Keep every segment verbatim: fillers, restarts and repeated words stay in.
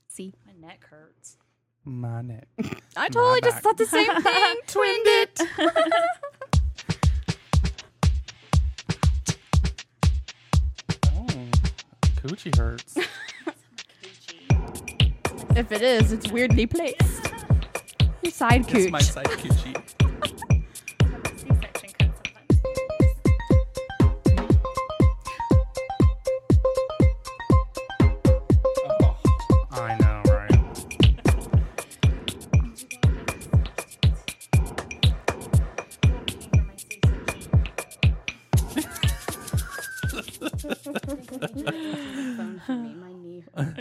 See, my neck hurts. My neck. I totally just back. thought the same thing. Twinned it. Oh, coochie hurts. If it is, it's weirdly placed. Your side It's cooch. my side coochie. C-section cut sometimes. Oh, I know, right? Phone for me. My knee hurts.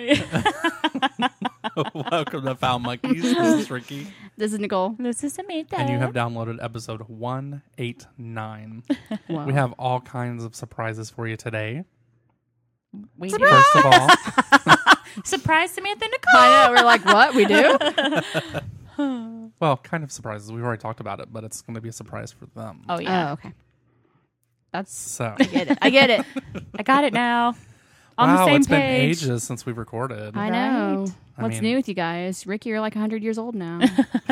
Welcome to Foul Monkeys. This is Ricky. This is Nicole. This is Samantha. And you have downloaded episode one eighty-nine. Wow. We have all kinds of surprises for you today. we do. First of all, Surprise Samantha and Nicole. I know. We're like, what? We do? well, kind of surprises. We've already talked about it, but it's going to be a surprise for them. Oh yeah, Oh, okay. That's. So, I get it. I get it. I got it now. On wow, the same it's been page. ages since we've recorded. I know. Right? I What's mean- new with you guys? Ricky, you're like one hundred years old now.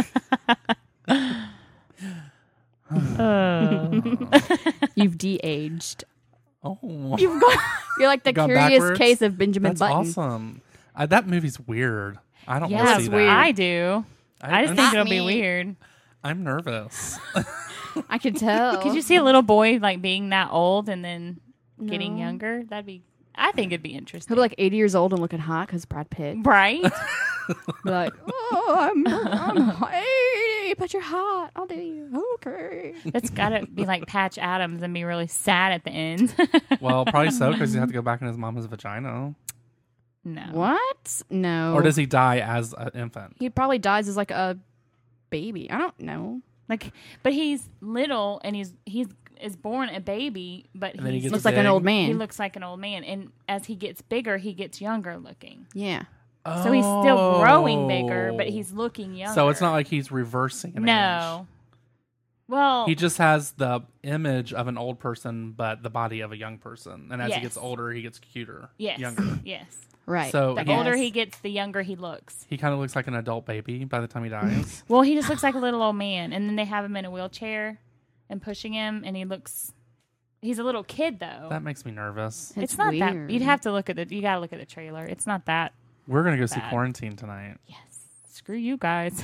Oh. You've de-aged. Oh, You've gone, you're like the Gone curious backwards? case of Benjamin that's Button. awesome. Uh, that movie's weird. I don't Yeah, want to that's see weird. that. I do. I just I'm, think Not it'll me. be weird. I'm nervous. I can tell. Could you see a little boy like being that old and then getting No. younger? That'd be. I think it'd be interesting. He'll be like eighty years old and looking hot because Brad Pitt. right? Be like, oh, I'm, I'm eighty, but you're hot. I'll do you. Okay. That's gotta be like Patch Adams and be really sad at the end. Well, probably so, because he had to go back in his mama's vagina. no. What? No. Or does he die as an infant? He probably dies as like a baby. I don't know. Like, but he's little and he's he's is born a baby, but And then he he gets Looks like an big. old he man. looks like an old man, and as he gets bigger, he gets younger looking. Yeah. So he's still growing bigger, Oh. but he's looking younger. So it's not like he's reversing an no. Well, age. He just has the image of an old person, but the body of a young person. And as Yes. he gets older, he gets cuter. yes, Younger. yes. Right. So The he, older Yes. he gets, the younger he looks. he kind of looks like an adult baby by the time he dies. Well, he just looks like a little old man, and then they have him in a wheelchair and pushing him, and he looks. He's a little kid though. That makes me nervous. It's, it's not weird. that. You'd have to look at the. You gotta look at the trailer. It's not that. We're going to go see Bad. Quarantine tonight. Yes. Screw you guys.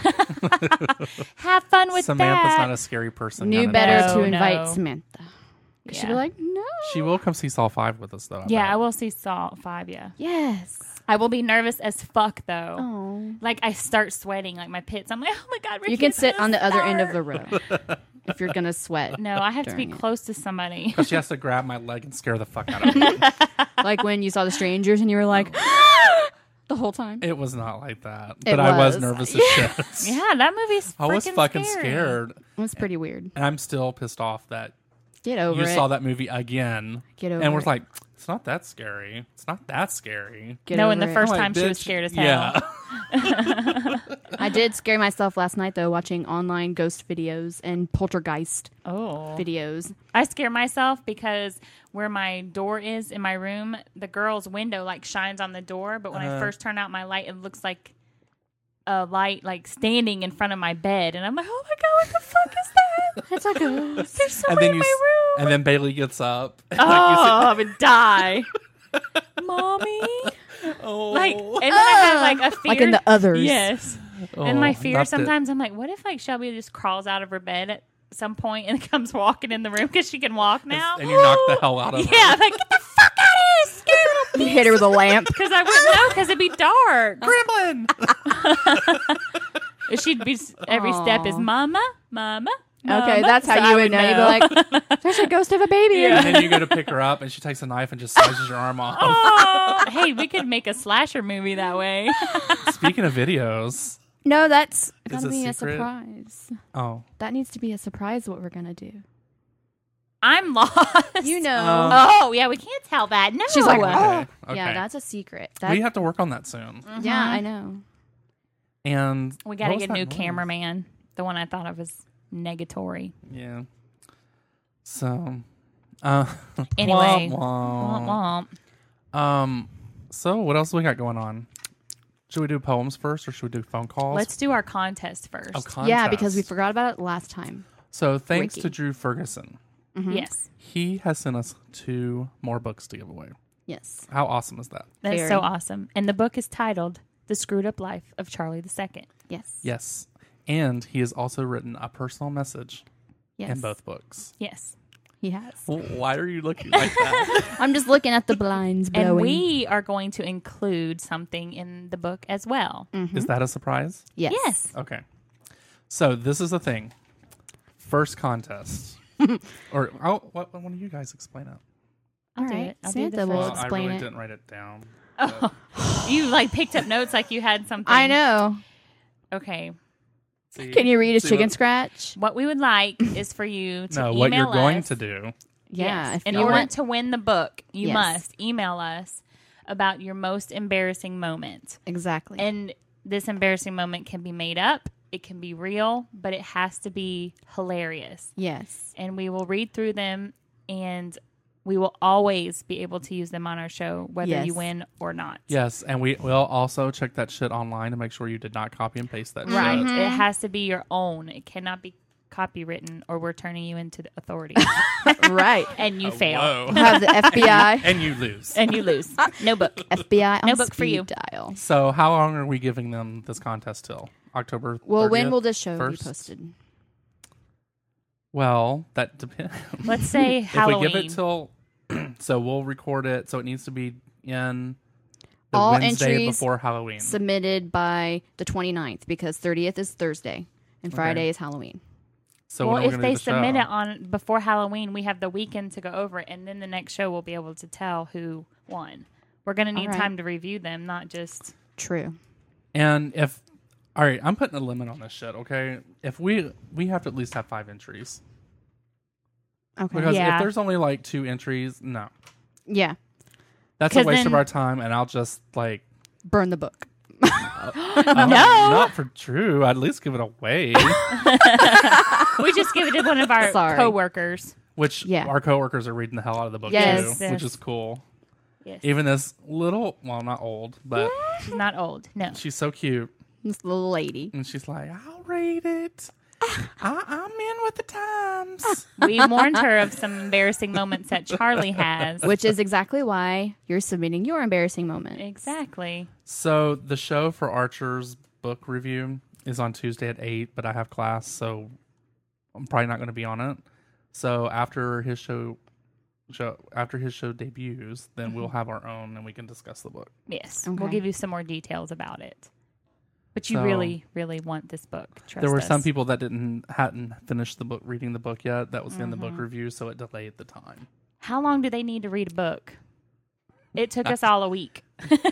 Have fun with Samantha's that. not a scary person. Knew kinda better thing. No, to invite no. Samantha. She'd be Yeah. like, no. She will come see Saw five with us, though. I Yeah, bet. I will see Saw five. Yeah, Yes. I will be nervous as fuck though. Oh. Like I start sweating, like my pits. I'm like, oh my god, Ricky, You can it's sit gonna on the other end of start. the row if you're going to sweat. No, I have to be during it. close to somebody. Because she has to grab my leg and scare the fuck out of me. Like when you saw The Strangers and you were like, the whole time. It was not like that. It But I was was. nervous as shit. Yeah, that movie's. I was freaking fucking scary. scared. It was pretty weird. And I'm still pissed off that Get over you it. saw that movie again. Get over and we're it. like, it's not that scary. It's not that scary. Get No, over and the it. first I'm like, time she was "Bitch, scared as hell. Yeah. I did scare myself last night, though, watching online ghost videos and poltergeist Oh, videos. I scare myself because where my door is in my room, the girl's window like shines on the door, but when I Uh. first turn out my light, it looks like a light like standing in front of my bed, and I'm like, oh my god, what the fuck is that? It's a ghost. There's and somebody then in you, my s- room. and then Bailey gets up. oh, I would die, mommy. oh, Like, and then I have like a fear, Like in the others. yes. Oh, And my fear not that- sometimes, I'm like, what if like Shelby just crawls out of her bed at some point and comes walking in the room because she can walk now? And you knock the hell out of her. Yeah, I'm like, get the fuck out of here, scary little You hit her with a lamp. because I wouldn't know because it'd be dark. Gremlin! She'd be every step is Aw. mama, mama. Okay, mama. that's how So you I would know. You'd be like, there's a ghost of a baby. and then you go to pick her up, and she takes a knife and just slices your arm off. Oh, hey, we could make a slasher movie that way. Speaking of videos, No, that's Is going to it be a secret? surprise. oh, That needs to be a surprise what we're going to do. I'm lost. You know. Um, Oh yeah, we can't tell that. No, She's like, okay, oh. okay. Yeah, that's a secret. That, we have to work on that soon. yeah, I know. And we got to what was get a that new noise? cameraman. The one I thought of was negatory. Yeah. So, uh, Anyway. womp, womp. Womp womp. Um. So what else we got going on? Should we do poems first, or should we do phone calls? Let's do our contest first. Oh, contest. Yeah, because we forgot about it last time. So thanks Ricky. to Drew Ferguson. Mhm. Yes. He has sent us two more books to give away. Yes. How awesome is that? That's Very. so awesome. And the book is titled The Screwed Up Life of Charlie the Second. Yes. Yes. And he has also written a personal message Yes. in both books. Yes. He has. Why are you looking like that? I'm just looking at the blinds blowing. And we are going to include something in the book as well. Mhm. Is that a surprise? Yes. Yes. Okay. So this is the thing. First contest. or oh, what, one of you guys explain it. I'll All do right. it. I'll do the Santa will first. I explain really it. didn't write it down. Oh, you like picked up notes like you had something. I know. Okay. See- Can you read a see chicken what- scratch? What we would like is for you to No, email what you're going us. to do. Yeah. Yes. if In you order want- to win the book, you Yes. must email us about your most embarrassing moment. Exactly. And this embarrassing moment can be made up, it can be real, but it has to be hilarious. yes. And we will read through them, and we will always be able to use them on our show, whether Yes. you win or not. Yes, and we will also check that shit online to make sure you did not copy and paste that Right. shit. It has to be your own. It cannot be copywritten, or we're turning you into the authority. Right. And you fail. Whoa. We'll have the F B I. And you lose. And you lose. No book. F B I on No book for speed you. dial. So how long are we giving them this contest till? October Well, when thirtieth? will this show first? be posted? Well, that depends. Let's say If Halloween. we give it till, so we'll record it. So it needs to be in the All Wednesday entries before Halloween. Submitted by the twenty-ninth because thirtieth is Thursday and Okay. Friday is Halloween. so well, when are we if gonna they do the submit show? it on before Halloween, we have the weekend to go over it, and then the next show we'll be able to tell who won. We're going to need All right. time to review them, not just True. And if, all right, I'm putting a limit on this shit. Okay, if we we have to at least have five entries Okay. because Yeah. if there's only like two entries, no, yeah. that's a 'Cause waste of then- our time, and I'll just like Burn the book. oh, No. not for Drew. I'd at least give it away. we just give it to one of our Sorry. coworkers. Which Yeah. our coworkers are reading the hell out of the book Yes. too, Yes. which is cool. Yes. Even this little, well, not old, but She's not old. No. she's so cute, This little lady. and she's like, "I'll read it. I, I'm in with the times." We warned her of some embarrassing moments that Charlie has. Which is exactly why you're submitting your embarrassing moment. Exactly. So the show for Archer's book review is on Tuesday at eight, but I have class, so I'm probably not going to be on it. So after his show, show after his show debuts, then we'll have our own and we can discuss the book. Yes. Okay. We'll give you some more details about it. But you So- really, really want this book. Trust there were us. some people that didn't hadn't finished the book reading the book yet. That was in the Mm-hmm. book review, so it delayed the time. How long do they need to read a book? It took us all a week.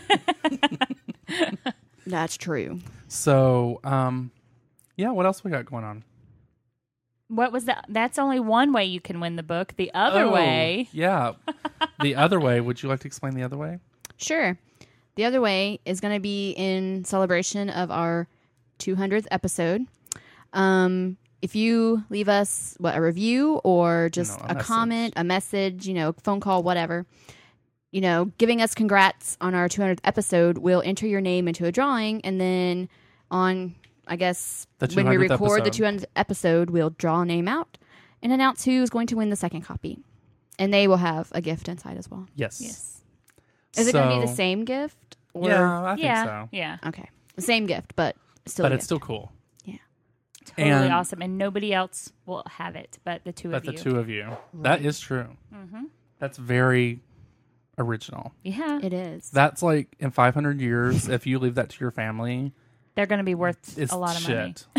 That's true. So, um, yeah, what else we got going on? What was that? That's only one way you can win the book. The other Oh, way, yeah, the other way. Would you like to explain the other way? Sure. The other way is going to be in celebration of our two hundredth episode. Um, if you leave us what a review or just No, a a, message. comment, a message, you know, phone call, whatever, you know, giving us congrats on our two hundredth episode, we'll enter your name into a drawing, and then on, I guess, The when we 200th record the episode. two hundredth episode, we'll draw a name out and announce who is going to win the second copy, and they will have a gift inside as well. Yes. yes, Is it going to be the So- same gift? Or? Yeah, I think yeah, so. yeah, Okay. The same gift, but still. But a it's gift. still cool. totally And- awesome, and nobody else will have it but the two But of the you. two of you. That is true. Mm-hmm. That's very original. Yeah, It is. That's like in five hundred years, if you leave that to your family, they're going to be worth it's a lot of money. shit.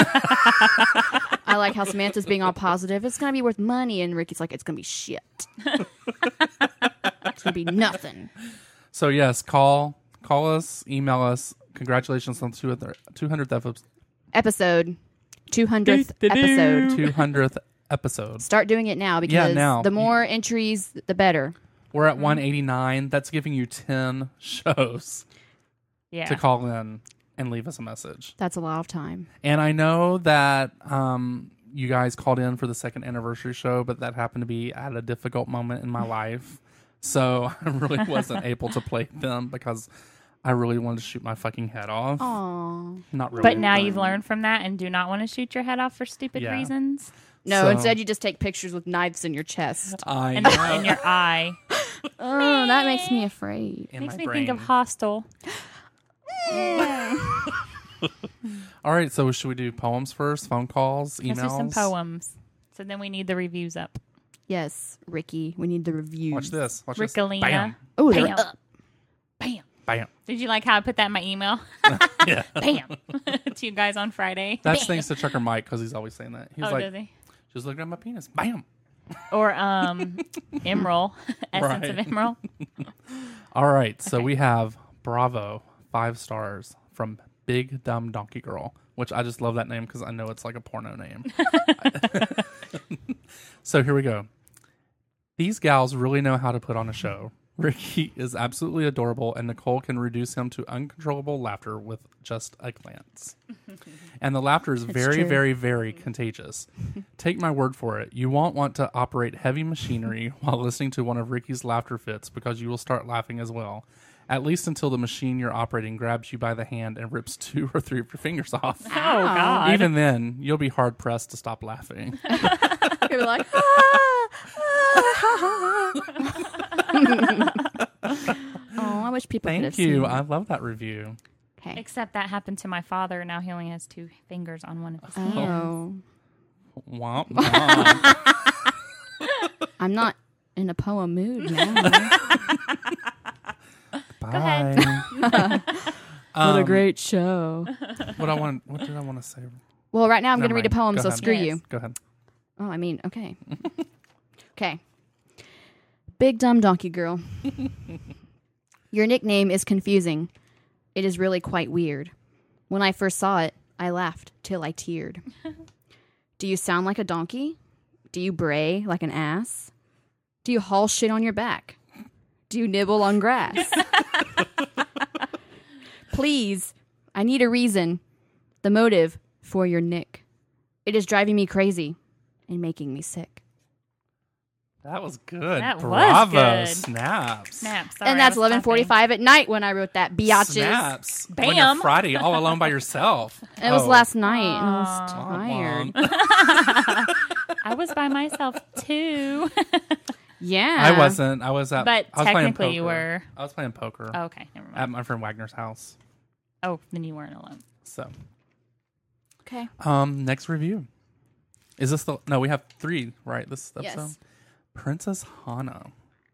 I like how Samantha's being all positive. It's gonna be worth money, and Ricky's like, it's gonna be shit. It's gonna be nothing. So yes, call call us, email us. Congratulations on the two hundredth episode. Episode two hundredth episode. two hundredth episode. Start doing it now because Yeah, now. the more entries, the better. We're at one eighty-nine. That's giving you ten shows Yeah, to call in and leave us a message. That's a lot of time. And I know that um, you guys called in for the second anniversary show, but that happened to be at a difficult moment in my life. So I really wasn't able to play them because I really wanted to shoot my fucking head off. Aw. Not really. But now you've learned from that and do not want to shoot your head off for stupid Yeah. reasons. No, So- instead you just take pictures with knives in your chest. I And know. in your eye. Oh, that makes me afraid. In Makes my me brain. think of Hostel. All right, so should we do poems first? Phone calls, emails? Let's do some poems. So then we need the reviews up. Yes, Ricky, we need the reviews. Watch this. Watch Rickalina. this. Bam. Oh, they're Bam. up. Bam. Bam. Did you like how I put that in my email? Yeah. Bam. To you guys on Friday. That's Bam. thanks to Trucker Mike because he's always saying that. He's Oh, like, does he? just looking at my penis. Bam. Or um, Emerald. Essence of Right. Emerald. All right, so Okay. we have Bravo, five stars from Big Dumb Donkey Girl, which I just love that name because I know it's like a porno name. So here we go. These gals really know how to put on a show. Ricky is absolutely adorable, and Nicole can reduce him to uncontrollable laughter with just a glance. And the laughter is very, true. very, very contagious. Take my word for it. You won't want to operate heavy machinery while listening to one of Ricky's laughter fits because you will start laughing as well. At least until the machine you're operating grabs you by the hand and rips two or three of your fingers off. Oh, God. Even then, you'll be hard pressed to stop laughing. You're like, oh, I wish people could have Thank you. seen. I love that review. Okay. Except that happened to my father. Now he only has two fingers on one of his hands. Oh, Womp womp. I'm not in a poem mood now. Bye. ahead. What a Um, great show. What I want. What did I want to say? Well, right now I'm going Never to read a mind. poem, Go so ahead. screw Yes. you. Go ahead. Oh, I mean, okay. Okay. Big Dumb Donkey Girl. Your nickname is confusing. It is really quite weird. When I first saw it, I laughed till I teared. Do you sound like a donkey? Do you bray like an ass? Do you haul shit on your back? Do you nibble on grass? Please, I need a reason, the motive for your nick. It is driving me crazy and making me sick. That was good. That was Bravo. good. Snaps. Snaps. Sorry, And I that's was eleven typing. forty-five at night when I wrote that, biatches. Snaps. When you're Bam. Friday, all alone by yourself. It was Oh. last night, and I was Aw. tired. Womp womp. I was by myself too. Yeah. I wasn't. I was at. But I was playing technically you poker. were. I was playing poker Oh, okay, never mind. at my friend Wagner's house. Oh, then you weren't alone. So, Okay. um, next review. Is this the? No, we have three. Right. This episode. Yes. Princess Hana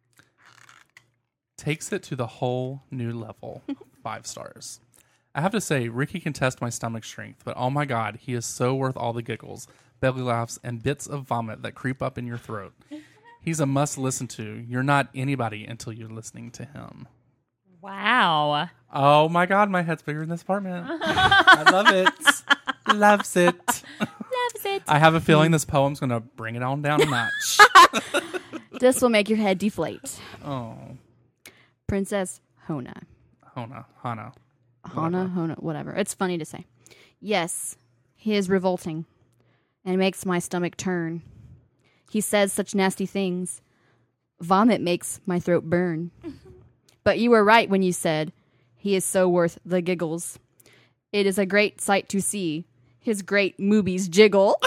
takes it to the whole new level. Five stars. I have to say, Ricky can test my stomach strength, but oh my god, he is so worth all the giggles, belly laughs, and bits of vomit that creep up in your throat. He's a must listen to. You're not anybody until you're listening to him. Wow. Oh my god, my head's bigger in this apartment. I love it. Loves it. Loves it. I have a feeling this poem's going to bring it on down a notch. This will make your head deflate. Oh, Princess Hona. Hana, Hana. Hana, Hona, whatever. It's funny to say. Yes, he is revolting and makes my stomach turn. He says such nasty things. Vomit makes my throat burn. But you were right when you said he is so worth the giggles. It is a great sight to see his great movies jiggle.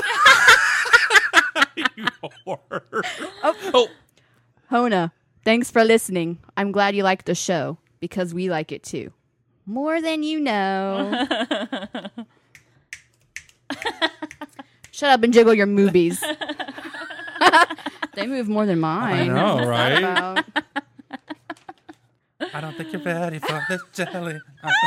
You whore. Oh. Oh. Hona, thanks for listening. I'm glad you liked the show because we like it too. More than you know. Shut up and jiggle your movies. They move more than mine. I know, What's that right? about? I don't think you're ready for this jelly.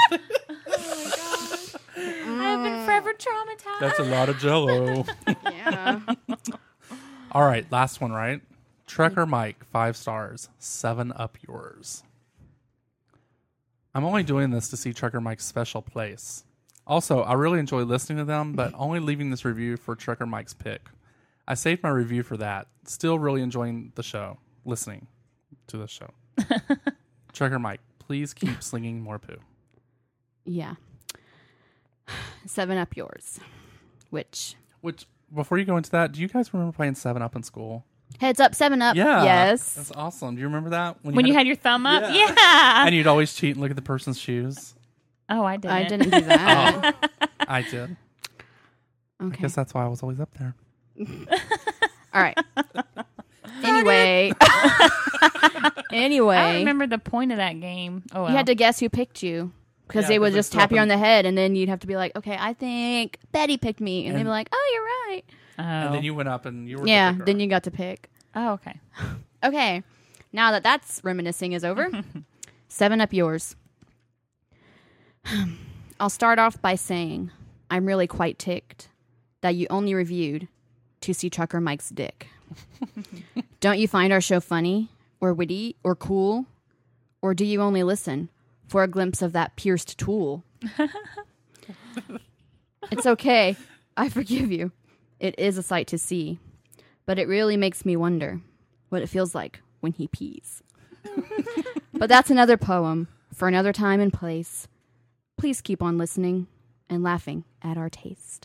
I've been forever traumatized. That's a lot of jello. Yeah. All right, last one, right? Trekker Mike, five stars. Seven up yours. I'm only doing this to see Trekker Mike's special place. Also, I really enjoy listening to them, but only leaving this review for Trekker Mike's pick. I saved my review for that. Still really enjoying the show. Listening to the show. Trekker Mike, please keep slinging more poo. Yeah. Seven up yours. Which, Which, before you go into that, do you guys remember playing Seven Up in school? Heads up, seven up. Yeah. Yes. That's awesome. Do you remember that? When you a- had your thumb up? Yeah. Yeah. And you'd always cheat and look at the person's shoes. Oh, I didn't. I didn't do that. Oh, I did. I Okay. guess that's why I was always up there. All right. Anyway. anyway. I don't remember the point of that game. Oh, well. You had to guess who picked you. Because Yeah, they would 'cause just it's tap you up on the head, and then you'd have to be like, okay, I think Betty picked me. And, they'd And- be like, oh, you're right. Oh. And then you went up and you were Yeah, the picker. then you got to pick. oh, okay. Okay. Now that that's reminiscing is over, seven up yours. I'll start off by saying I'm really quite ticked that you only reviewed to see Trucker Mike's dick. Don't you find our show funny or witty or cool? Or do you only listen for a glimpse of that pierced tool? It's okay. I forgive you. It is a sight to see. But it really makes me wonder what it feels like when he pees. But that's another poem for another time and place. Please keep on listening and laughing at our taste.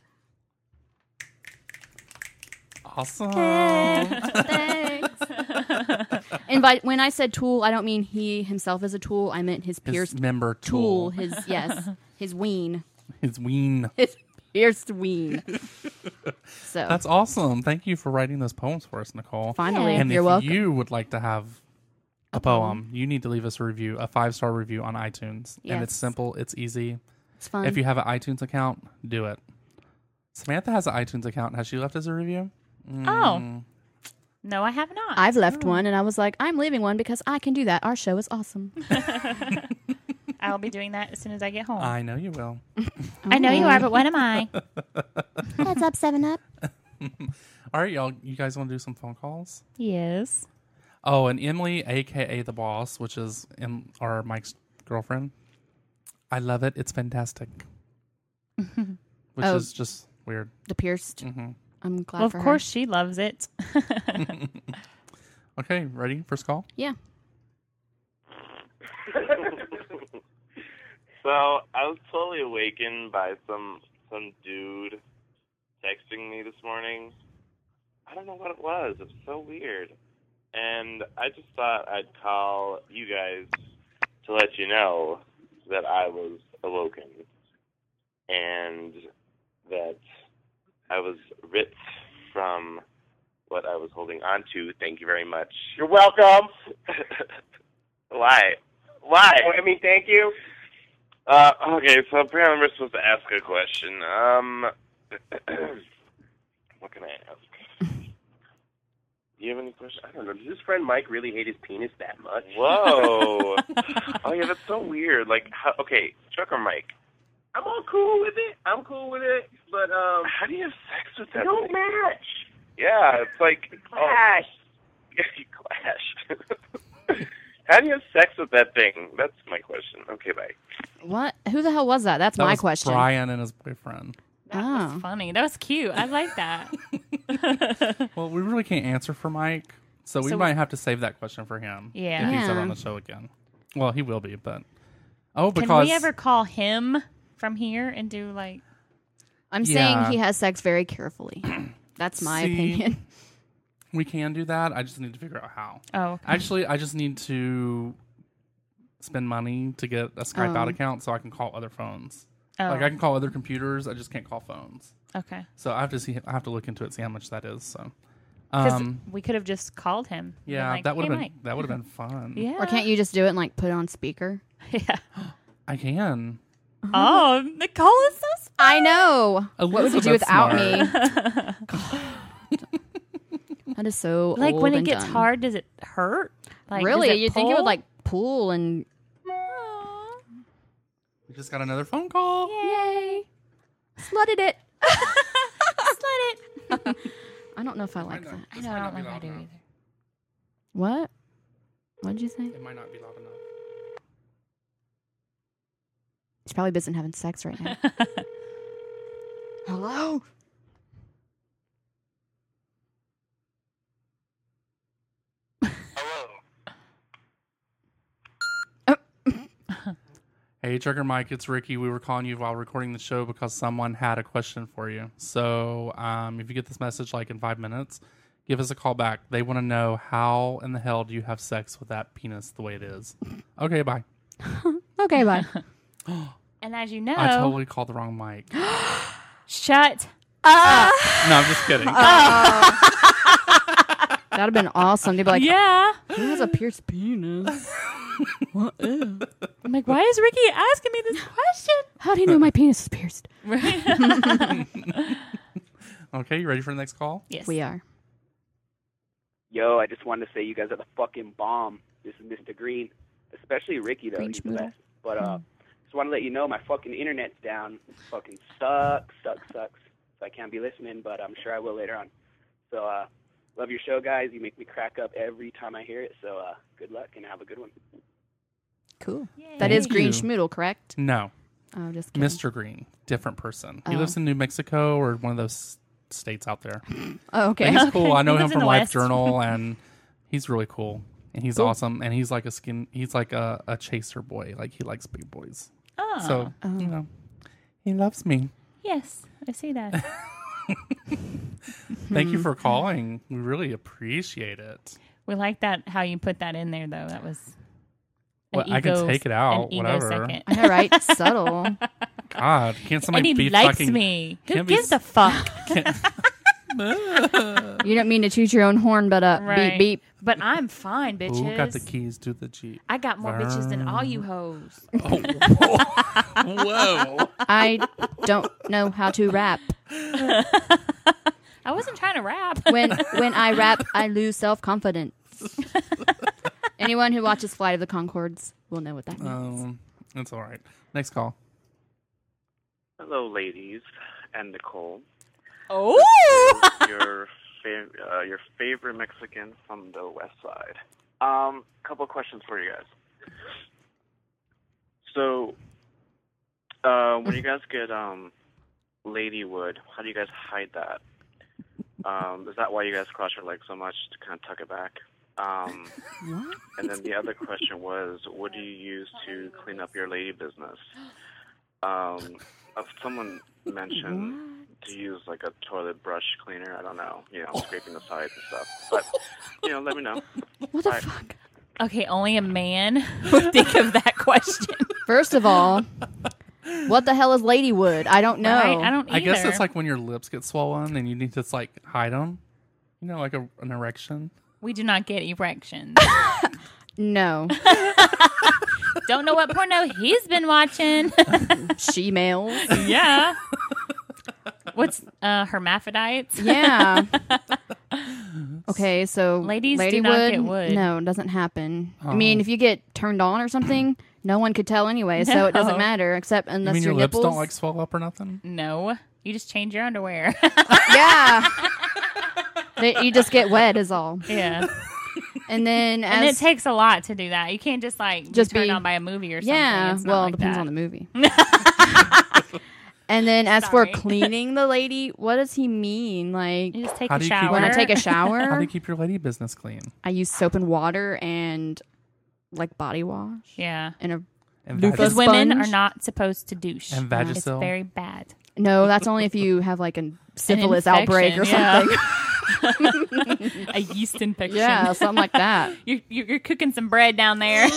Awesome. Thanks. And by when I said tool, I don't mean he himself is a tool. I meant his His pierced member tool. tool. His yes, his ween, His ween. his pierced ween. So That's awesome. Thank you for writing those poems for us, Nicole. finally, And you're if welcome. you would like to have a, A poem, poem. you need to leave us a review, a five star review on iTunes. And it's Yes. simple, it's easy. It's fun. If you have an iTunes account, do it. Samantha has an iTunes account. Has she left us a review? Oh. Mm. No, I have not. I've left one, and I was like, I'm leaving one because I can do that. Our show is awesome. I'll be doing that as soon as I get home. I, I know you will. know you are, but what am I? Heads up, seven up. All right, y'all. You guys want to do some phone calls? Yes. Oh, and Emily, a k a. The Boss, which is em- our Mike's girlfriend. I love it. It's fantastic. Which Oh. is just weird. The pierced. hmm I'm glad Well, of for course she loves it. Okay, ready? First call? her. Yeah. So I was totally awakened by some some dude texting me this morning. I don't know what it was. It was so weird. And I just thought I'd call you guys to let you know that I was awoken and that I was ripped from what I was holding on to. Thank you very much. You're welcome. Why? Why? I mean, thank you. Uh, okay, so apparently we're supposed to ask a question. Um, what can I ask? Do you have any questions? I don't know. Does his friend Mike really hate his penis that much? Whoa. Oh, yeah, that's so weird. Like, how, okay, Trucker Mike, I'm all cool with it. I'm cool with it, but um, how do you have sex with they that don't thing? match. Yeah, it's like, oh, Clash. yeah, you clash. How do you have sex with that thing? That's my question. Okay, bye. What? Who the hell was that? That's That my was question. Brian and his boyfriend. That Oh. was funny. That was cute. I like that. Well, we really can't answer for Mike, so we So- might have to save that question for him. Yeah. If he's ever Yeah. on the show again. Well, he will be, but oh, Can because we ever call him from here and do like? I'm Yeah. saying he has sex very carefully. That's my See, opinion. we can do that. I just need to figure out how. Oh, okay. Actually, I just need to spend money to get a Skype out Oh. account so I can call other phones. oh, Like I can call other computers, I just can't call phones. okay. So I have to see. I have to look into it, see how much that is. So, Because um, we could have just called him. and been yeah, like, that would have "Hey, been Mike." that would have been fun. Yeah. Or can't you just do it and like put it on speaker? Yeah. I can. Oh, Nicole is so smart. I know. What would you do Elizabeth's without smart. me? That is so Like old when it and gets done. hard, does it hurt? Like, does really? it You'd think it would pull? like pull and Aw. We just got another phone call. yay, slutted it. Slut it. I don't know if I like that. I know. I don't know if I do either. What? What did you say? It might not be loud enough. He's probably busy having sex right now. Hello? Hey, Trucker Mike, it's Ricky. We were calling you while recording the show because someone had a question for you. So, um, if you get this message like in five minutes, give us a call back. They want to know how in the hell do you have sex with that penis the way it is. Okay, bye. Okay, bye. And as you know, I totally called the wrong mic. shut. No, I'm just kidding. That'd have been awesome. They'd be like, Yeah. who has a pierced penis? What is? I'm like, why is Ricky asking me this question? How do you know my penis is pierced? Okay, you ready for the next call? Yes. We are. Yo, I just wanted to say you guys are the fucking bomb. This is Mister Green. Especially Ricky, though. Green He's the Schmoodle. best. But uh, just want to let you know my fucking internet's down. It fucking sucks, sucks, sucks. So I can't be listening, but I'm sure I will later on. So, uh, love your show, guys. You make me crack up every time I hear it. So, uh, good luck and have a good one. Cool. Yay. That is Thank Green you. Schmoodle, correct? No. Oh, just kidding. Mister Green. Different person. He Oh. lives in New Mexico or one of those states out there. Oh, okay. But he's cool. I know He him lives in from the Life West. Journal, and he's really cool. And he's Cool. awesome. And he's like a skin. He's like a, a chaser boy. Like he likes big boys. Oh. So Oh. you know, he loves me. yes, I see that. Thank you for calling. We really appreciate it. We like that how you put that in there, though. That was. an Well, I can ego- take it out, an ego whatever. second. I know, right? Subtle. God, can't somebody and he be likes fucking? me. Who can't be gives s- a fuck? Can't, You don't mean to toot your own horn, but uh, Right. beep beep. But I'm fine, bitches. who got the keys to the Jeep? I got more bitches than all you hoes. Oh, whoa. Whoa. I don't know how to rap. I wasn't trying to rap. When when I rap, I lose self confidence. Anyone who watches Flight of the Conchords will know what that means. Um, that's all right. Next call. Hello, ladies and Nicole. Oh. your fav- uh, your favorite Mexican from the West Side. Um, couple questions for you guys. So, uh, when you guys get um, ladywood, how do you guys hide that? Um, is that why you guys cross your legs so much to kind of tuck it back? Um, What? and then the other question was, what do you use to clean up your lady business? Um, uh, someone mentioned to use like a toilet brush cleaner. I don't know, you know, scraping the sides and stuff. But you know, let me know. What the Bye. fuck? Okay, only a man would think of that question. First of all, what the hell is ladywood? I don't know. Right? I don't either. I guess it's like when your lips get swollen and you need to like hide them. You know, like a, an erection. we do not get erections. No. Don't know what porno he's been watching. She males. Yeah. What's uh hermaphrodites? Yeah. Okay, so Ladies do ladywood, not get wood. no, it doesn't happen. I Oh. mean, if you get turned on or something, no one could tell anyway, so it doesn't No. matter except You unless mean your, your lips nipples. don't like swell up or nothing? No. You just change your underwear. Yeah. They- you just get wet is all. yeah. And then as And it takes a lot to do that. You can't just like Just just be turned be- on by a movie or something. yeah, It's not well, like it depends that. on the movie. And then as Sorry. for cleaning the lady, what does he mean? Like You just take How a do you keep- shower. when I take a How do shower, you keep your lady business clean? I use soap and water and like body wash yeah. and a And Loofah Because vagis- women sponge? are not supposed to douche. And It's Vagisil? very bad. no. That's only if you have like a syphilis infection, outbreak or yeah. something. A yeast infection. Yeah, something like that. You're, you're, you're cooking some bread down there.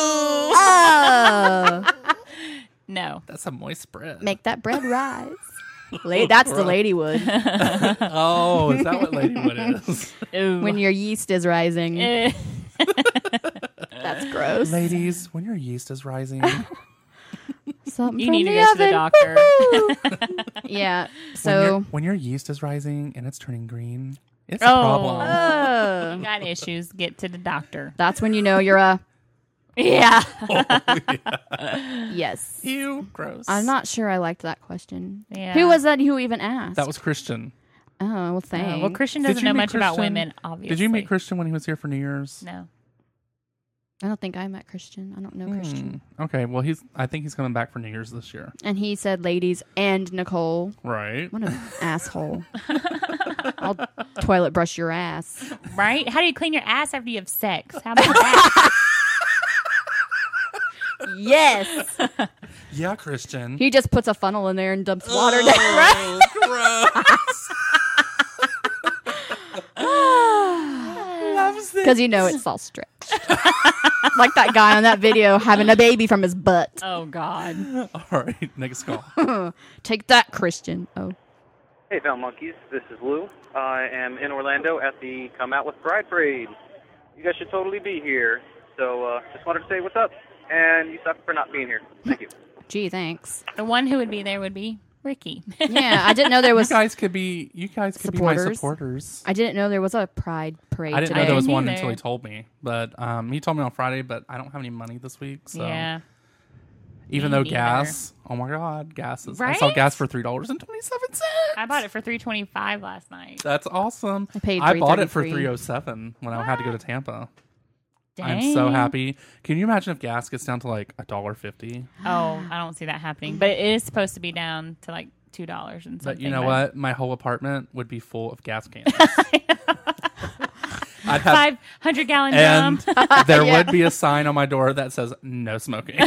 Oh, No. That's a moist bread. make that bread rise. La- that's the ladywood Oh, is that what ladywood is? when your yeast is rising. Eh. That's gross. Ladies, when your yeast is rising, Something You from need to the go to the oven. doctor. Yeah. when, So. your, when your yeast is rising and it's turning green, it's a Oh. problem. uh, Got issues. Get to the doctor. that's when you know you're a Yeah. yes. Ew, gross. I'm not sure I liked that question. Yeah. Who was that who even asked? That was Christian. Oh, well, Uh, thanks. well, Christian Did doesn't you know meet much about Christian? women, obviously. Did you meet Christian when he was here for New Year's? No. I don't think I met Christian. I don't know Christian. Hmm. Okay, well, he's. I think he's coming back for New Year's this year. And he said ladies and Nicole. Right. What an asshole. I'll toilet brush your ass. Right? How do you clean your ass after you have sex? How about that? Yes. Yeah, Christian. He just puts a funnel in there and dumps water down. Oh, gross. Because you know it's all stretched. Like that guy on that video having a baby from his butt. Oh God. All right, next call. Take that, Christian. Oh. Hey, Found Monkeys. This is Lou. I am in Orlando at the Come Out with Pride Parade. You guys should totally be here. So uh, just wanted to say what's up, and you suck for not being here. Thank you. Gee, thanks. The one who would be there would be Ricky. Yeah, I didn't know there was. You guys could be. You guys could be my Supporters. supporters. I didn't know there was a pride parade I didn't today. know there was Me one neither. until he told me. But um, he told me on Friday. But I don't have any money this week. So Yeah. even Me though neither. gas. Oh my God, gas is. I saw Right? gas for three dollars and twenty seven cents. I bought it for three twenty five last night. That's awesome. I paid I bought it for three three thirty-three. oh seven when I had to go to Tampa. Dang. I'm so happy. Can you imagine if gas gets down to like a dollar fifty? Oh, I don't see that happening. But it is supposed to be down to like two dollars and something. But you know what? My whole apartment would be full of gas cans. I'd have, Five hundred gallon and drum. there Yeah. would be a sign on my door that says "No smoking."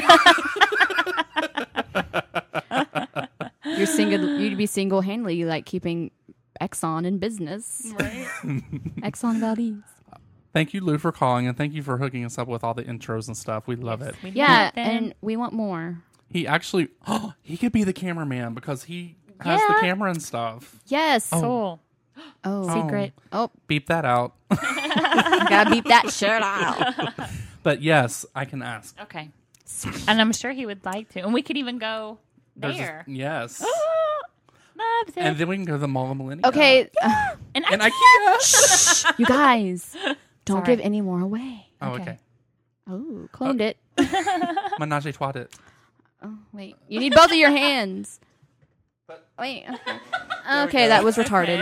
You're single. You'd be single handedly like keeping Exxon in business. Right. Exxon Valdez. Thank you, Lou, for calling, and thank you for hooking us up with all the intros and stuff. We love it. We Yeah, love them. and we want more. He actually, oh, he could be the cameraman because he has the Yeah. camera and stuff. Yes. Oh, cool. Secret. Oh, Beep that out. I gotta beep that shit out. But yes, I can ask. Okay. And I'm sure he would like to. And we could even go There's a- there. yes. Loves it. And then we can go to the Mall of Millennium. Okay, uh, and And I IKEA. you guys, don't Sorry. give any more away. Oh, Okay. okay. Oh, cloned it. Menage a trois it. Oh, wait, you need both of your hands. Wait. Okay, okay that was retarded.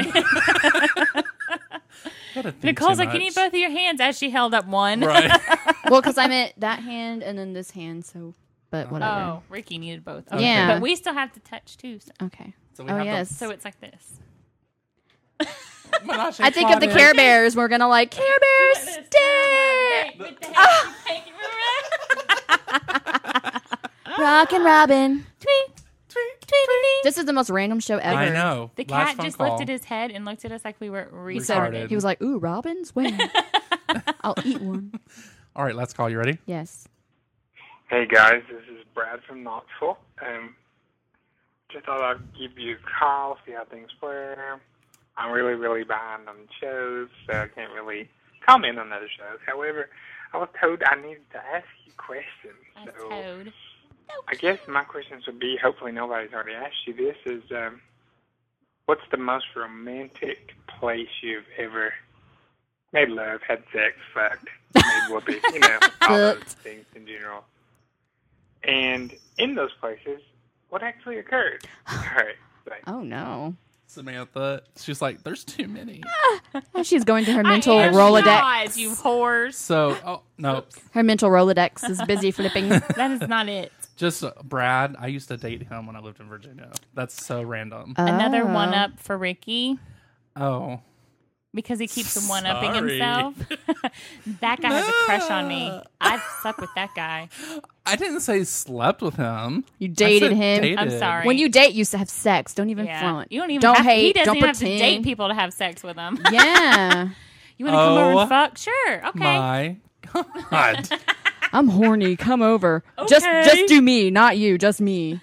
Gotta think Nicole's too like, you need much. both of your hands as she held up one. Right. Well, because I meant that hand and then this hand. So, but whatever. Oh, Ricky needed both. Okay. Yeah. But we still have to touch too. So, Okay. So we Oh have yes. so it's like this. the Menage a I think of the trois Care it. Bears. We're gonna like Care Bears stick. With the hand. Thank you very much. Rockin' Robin. Tweet. Tweet. This is the most random show ever. I know. The Last cat phone just call. lifted his head and looked at us like we were He said retarded. he was like, "Ooh, robins? When? I'll eat one." All right, let's call. You ready? Yes. Hey guys, this is Brad from Knoxville. Um, just thought I'd give you a call, see how things were. I'm really, really behind on shows, so I can't really comment on other shows. However, I was told I needed to ask you questions. A So toad. I guess my questions would be, hopefully nobody's already asked you this, is um, what's the most romantic place you've ever made love, had sex, fucked, made whoopee, you know, all those things in general. And in those places, what actually occurred? All right. Thanks. Oh no. Samantha, she's like, there's too many. Oh, she's going to her mental I am Rolodex. not, you whores. So, oh, no. Her mental Rolodex is busy flipping. That is not it. Just uh, Brad, I used to date him when I lived in Virginia. That's so random. Another Oh. one up for Ricky Oh. because he keeps one upping Sorry. himself. That guy has a crush on me. I've slept with that guy. I didn't say slept with him. You dated I said him. dated. I'm sorry. When you date, you have sex. Don't even Yeah. front. You don't even Don't have hate. He doesn't don't even have pretend. to date people to have sex with him. Yeah. You want to come over Oh, and fuck? Sure. Okay. My God. I'm horny. Come over. Just Okay. just do me, not you. Just me.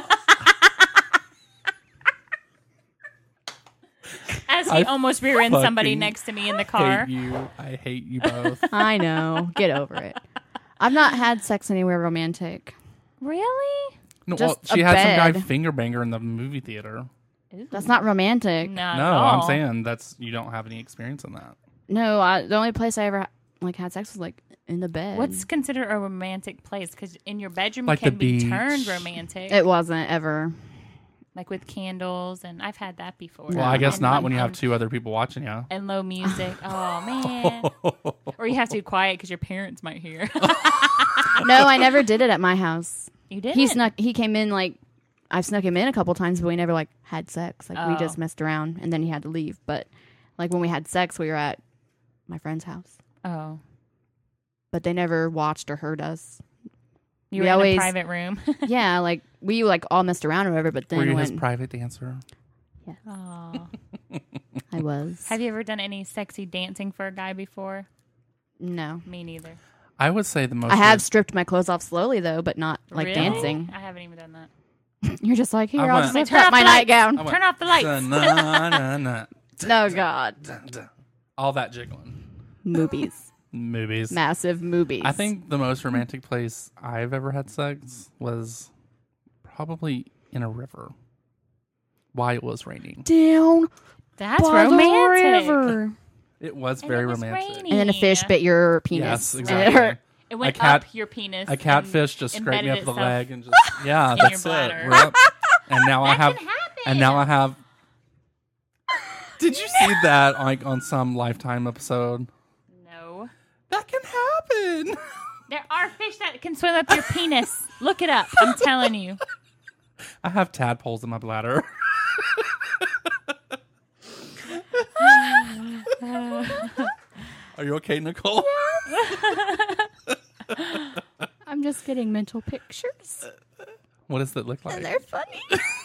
As he I almost rear-ends somebody fucking next to me in the car. hate you. I hate you both. I know. Get over it. I've not had sex anywhere romantic. Really? No, well, Just she a had some guy bed. finger banger in the movie theater. That's not romantic. Not no, at all. I'm saying that's you don't have any experience in that. No, I, the only place I ever like had sex was like in the bed. What's considered a romantic place? Because in your bedroom Like can the be beach. turned romantic, It wasn't ever. like with candles, and I've had that before. Well, I guess And- not when you have and- two other people watching you. and low music. Oh man! Or you have to be quiet because your parents might hear. No, I never did it at my house. You did. He snuck. He came in like I've snuck him in a couple times, but we never like had sex. Like we Oh. just messed around, and then he had to leave. But like when we had sex, we were at my friend's house, Oh, but they never watched or heard us. you We were always- in a private room. Yeah, like we like all messed around or whatever. But then Were you when his private dancer? Oh. I was, Have you ever done any sexy dancing for a guy before? No. Me neither. I would say the most. I have stripped my clothes off slowly, though, but not like Really? dancing. I haven't even done that. You're just like, here, I I'll went- just Like, lift turn up off my the lights. nightgown. I went, Turn off the lights. "Da-na, na, na, No, God. da, da." All that jiggling. Movies. Movies. Massive movies. I think the most romantic place I've ever had sex was probably in a river while it was raining. down That's by the romantic. river. It was And very it was romantic. raining. And then a fish bit your penis. Yes, exactly. It went A cat- up your penis. A and catfish just scraped me up embedded the itself. leg and just yeah, in that's your it. bladder. We're up. And now I That have can happen. and now I have Did you see that like on some Lifetime episode? No. That can happen. There are fish that can swim up your penis. Look it up. I'm telling you. I have tadpoles in my bladder. Are you okay, Nicole? I'm just getting mental pictures. What does that look like? And they're funny.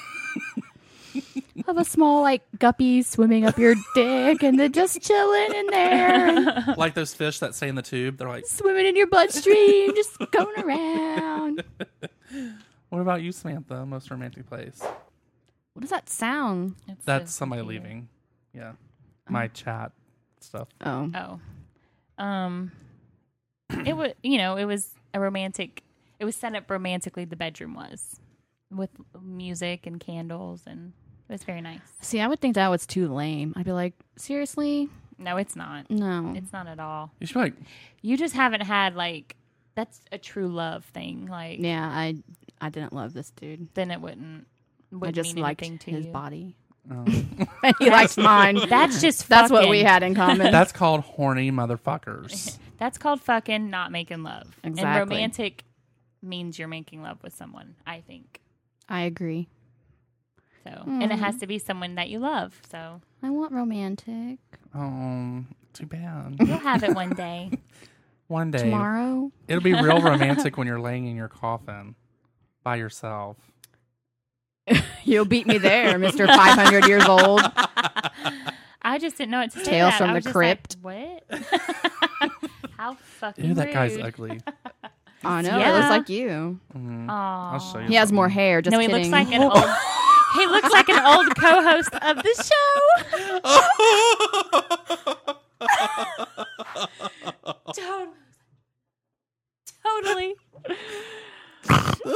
Of a small, like, guppy swimming up your dick and then just chilling in there. Like those fish that stay in the tube. They're like, Swimming in your bloodstream, just going around. what about you, Samantha? Most romantic place? What does that sound? It's That's the somebody computer. leaving. Yeah. My chat stuff. Oh. Oh. Um. It was, you know, it was a romantic. It was set up romantically. The bedroom was, with music and candles, and it was very nice. See, I would think that was too lame. I'd be like, seriously? No, it's not. No. It's not at all. You should be like, You just haven't had like that's a true love thing. Like, Yeah, I I didn't love this dude. then it wouldn't. wouldn't I just mean liked anything to his you. body. oh. And he liked mine. That's just That's what fucking. we had in common. That's called horny motherfuckers. That's called fucking not making love. Exactly. And romantic means you're making love with someone, I think. I agree. So, and it Mm. has to be someone that you love. So, I want romantic. Oh, too bad. you'll have it one day. One day. Tomorrow? It'll be real romantic when you're laying in your coffin by yourself. You'll beat me there, Mister five hundred years old. I just didn't know what to say. Tales that. from I the was just crypt. Like, what? How fucking Ew, that rude. guy's ugly. I know. It Yeah. looks like you. Mhm. Aw. I'll show you. He has something. more hair. Just no, he kidding. looks like an old. He looks like an old co-host of the show. Totally. Totally.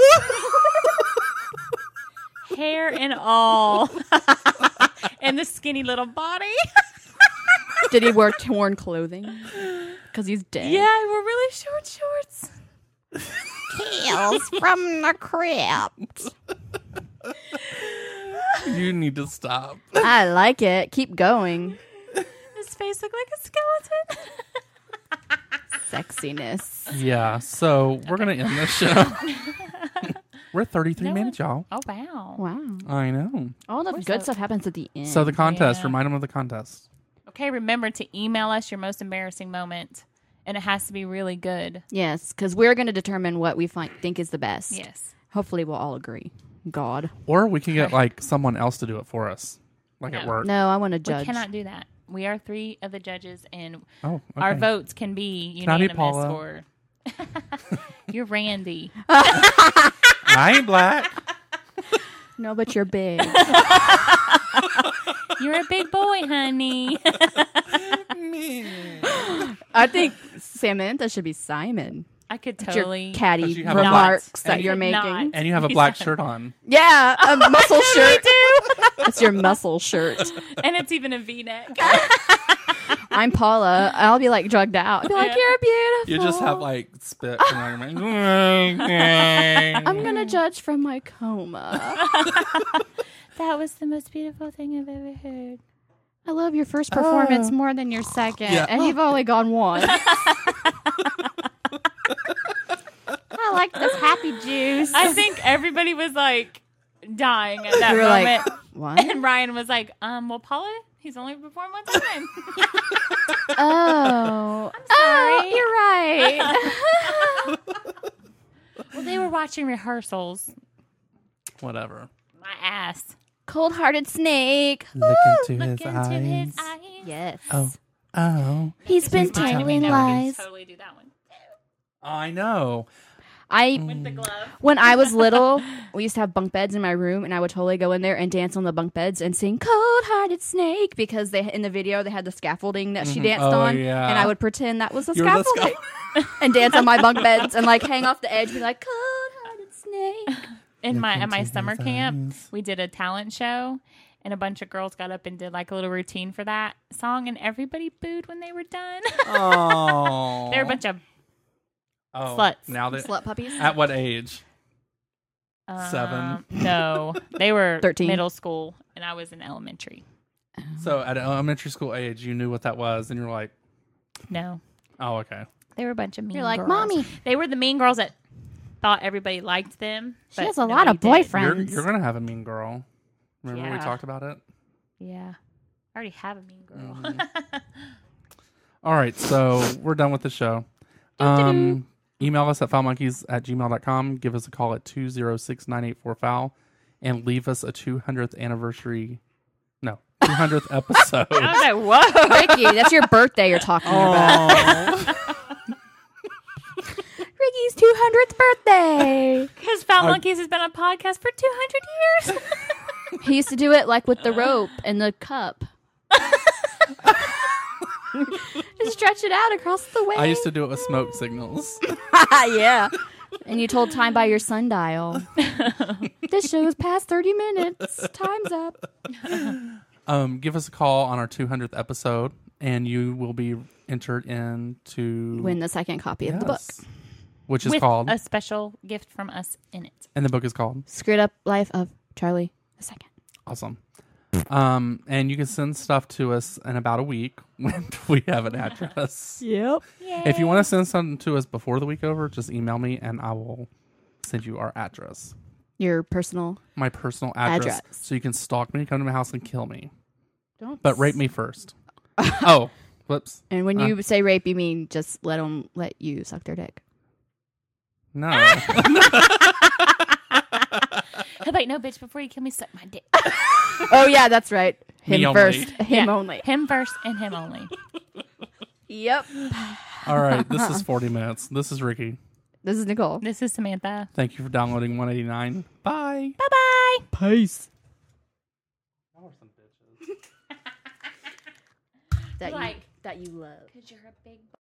Hair and all. And the skinny little body. Did he wear torn clothing? Because he's dead. Yeah, we're really short shorts. Tales from the crypt. You need to stop. I like it. Keep going. His face looked like a skeleton. Sexiness. Yeah, so we're going to end this show. We're at thirty-three No minutes, y'all. Oh, wow. Wow. I know. All the We're good so- stuff happens at the end. So the contest, Yeah. remind them of the contest. Okay, remember to email us your most embarrassing moment. And it has to be really good. yes, because we're going to determine what we find, think is the best. Yes. Hopefully we'll all agree. God. Or we can get like someone else to do it for us, like at No. work. No, I want to We judge. cannot do that. We are three of the judges, and Oh, okay. our votes can be Can I be unanimous Paula? or you're Randy. I ain't black. No, but you're big. You're a big boy, honey. I think Samantha should be Simon. I could It's your totally. catty 'Cause you have a remarks black- that and you're you- making. not. And you have a He's black not- shirt on. Yeah, a muscle shirt. do. That's your muscle shirt. And it's even a V-neck. I'm Paula. I'll be like drugged out. I'll be like, Yeah. you're beautiful. You just have like spit. coming out of your mouth. I'm going to judge from my coma. That was the most beautiful thing I've ever heard. I love your first performance Oh. more than your second. Yeah. And you've only gone once. I like this happy juice. I think everybody was like dying at that You were moment. like, what? And Ryan was like, um, well, Paula, he's only performed one time. Oh. sorry. Oh, you're right. Well, they were watching rehearsals. Whatever. My ass. Cold-hearted snake. Look into Look his into eyes. his eyes. Yes. Oh, Oh. He's been He's been telling telling lies. Totally do that one. I know. I With the glove. when I was little, we used to have bunk beds in my room, and I would totally go in there and dance on the bunk beds and sing "Cold Hearted Snake" because they in the video they had the scaffolding that she Mhm. danced Oh, on, yeah. and I would pretend that was the You're the scaffolding and dance on my bunk beds and like hang off the edge, and be like "Cold Hearted Snake." In my Look at my into summer his camp, eyes. we did a talent show, and a bunch of girls got up and did like a little routine for that song, and everybody booed when they were done. Oh. They're a bunch of oh, sluts. Now they, Slut puppies. at what age? Seven? um, No, they were thirteen. middle school, and I was in elementary. So at elementary school age, you knew what that was, and you're like, No, oh, okay. they were a bunch of mean. You're like, girls. "Mommy." They were the mean girls that thought everybody liked them. She but has a lot of nobody did. boyfriends. You're, you're going to have a mean girl. Remember we Yeah. talked about it? Yeah, I already have a mean girl. Mhm. All right, so we're done with the show. Um, email us at foulmonkeys at gmail dot com. Give us a call at two oh six, nine eight four, foul and leave us a two hundredth anniversary, no, two hundredth episode. I was like, whoa, Ricky, that's your birthday you're talking about. Aw. Ricky's two hundredth birthday. because Foul I- Monkeys has been a podcast for two hundred years. He used to do it like with the rope and the cup. Just stretch it out across the way. I used to do it with smoke signals. Yeah. And you told time by your sundial. This show's past thirty minutes. Time's up. Um, give us a call on our two hundredth episode, and you will be entered into Win the second copy of the book. Yes. Which is With called, a special gift from us in it. and the book is called Screwed Up Life of Charlie the Second. Awesome. Um, and you can send stuff to us in about a week when we have an address. Yep. If you want to send something to us before the week over, just email me and I will send you our address. Your personal. My personal address. Address. So you can stalk me, come to my house and kill me. Don't. But rape me first. Oh, whoops. And when Uh. you say rape, you mean just let them let you suck their dick. No. He'll be like, no, bitch, before you kill me, suck my dick. Oh yeah, that's right. Him Me only. first. Him Yeah. only. Him first and him only. Yep. All right. This is forty minutes. This is Ricky. This is Nicole. This is Samantha. Thank you for downloading one eighty-nine. Bye. Bye-bye. Peace. That you Like- that you love. Because you're a big